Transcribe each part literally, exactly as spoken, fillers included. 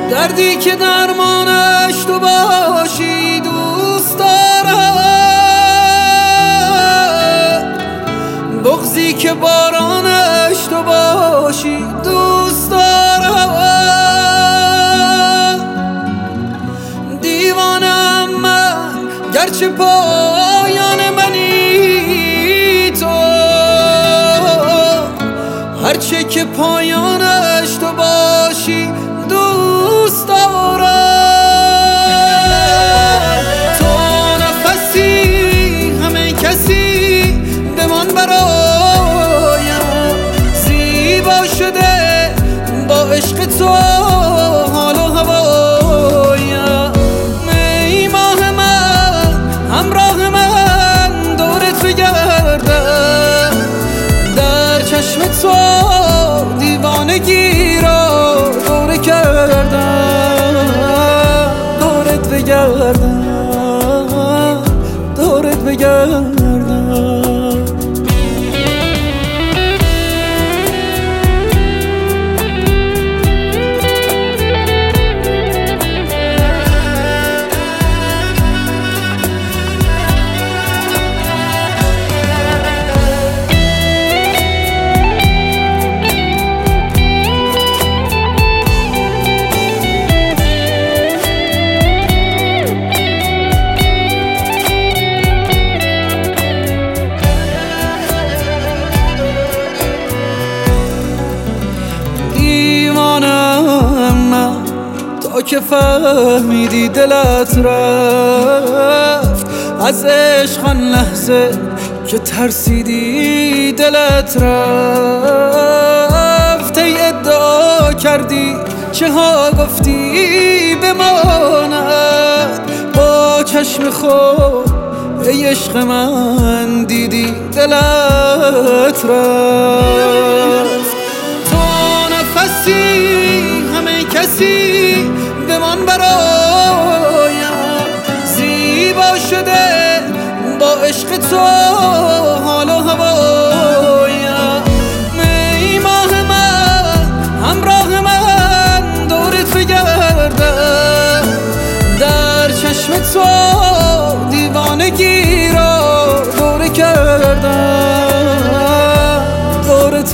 دردی که درمانش تو باشی دوست دارم، بغضی که بارانش تو باشی دوست دارم. دیوانم من گرچه پایان منی تو، هرچه که پایانش تو باشی دوست دارم. تو نفسی همه کسی بمان برایم، زیبا شده با عشق تو حال و هوایم. ای ماه من همراه من دورت بگردم، در چشم تو دیوانگی را دوره کردم. دورت بگردم، دورت بگردم. تا که فهمیدی دلت رفت از عشق، آن لحظه که ترسیدی دلت رفت. ای ادعا کردی چه ها گفتی بماند، با چشم خود ای عشق من دیدی دلت رفت. تو نفسی همه کسی بمان برایم، زیبا شده با عشق تو حال و هوایم. ای ماه من همراه من دورت بگردم، در چشم تو دیوانگی را دوره کردم. دورت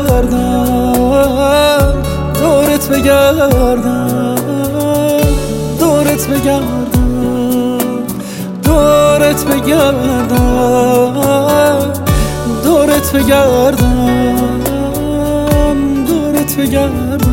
بگردم، دورت بگردم، دورت بگردم، دورت بگردم، دورت بگردم، دورت بگردم.